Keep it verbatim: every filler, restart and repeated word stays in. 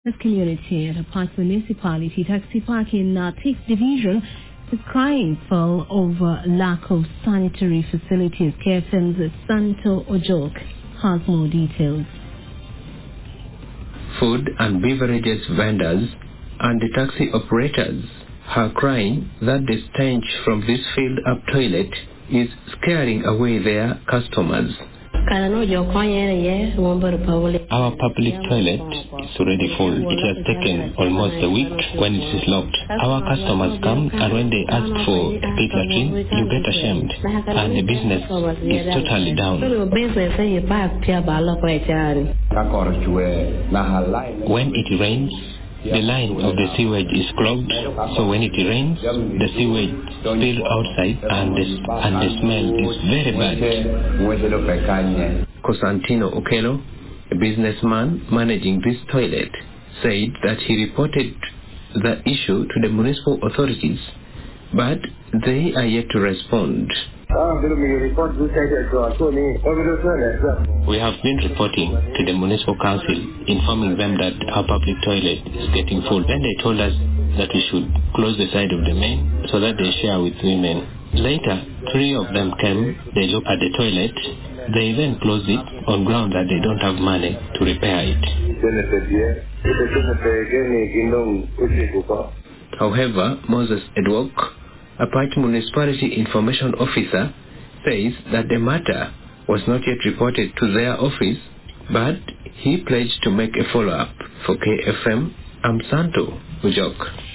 This community at a Park municipality taxi park in uh, Thief Division is crying for over lack of sanitary facilities. K F M's Santo Ojok has more details. Food and beverages vendors and the taxi operators are crying that the stench from this filled-up toilet is scaring away their customers. Our public toilet is already full. It has taken almost a week when it is locked. Our customers come, and when they ask for a pit latrine, you get ashamed, and the business is totally down. When it rains, the line of the sewage is clogged, so when it rains, the sewage spills outside, and the, and the smell is very bad. Cosantino Okelo, a businessman managing this toilet, said that he reported the issue to the municipal authorities, but they are yet to respond. We have been reporting to the municipal council, informing them that our public toilet is getting full. Then they told us that we should close the side of the main so that they share with women. Later, three of them came, they looked at the toilet, they then closed it on ground that they don't have money to repair it. However, Moses Edwok, a Park municipality information officer, says that the matter was not yet reported to their office, but he pledged to make a follow-up. For K F M, I'm Santo Ojok.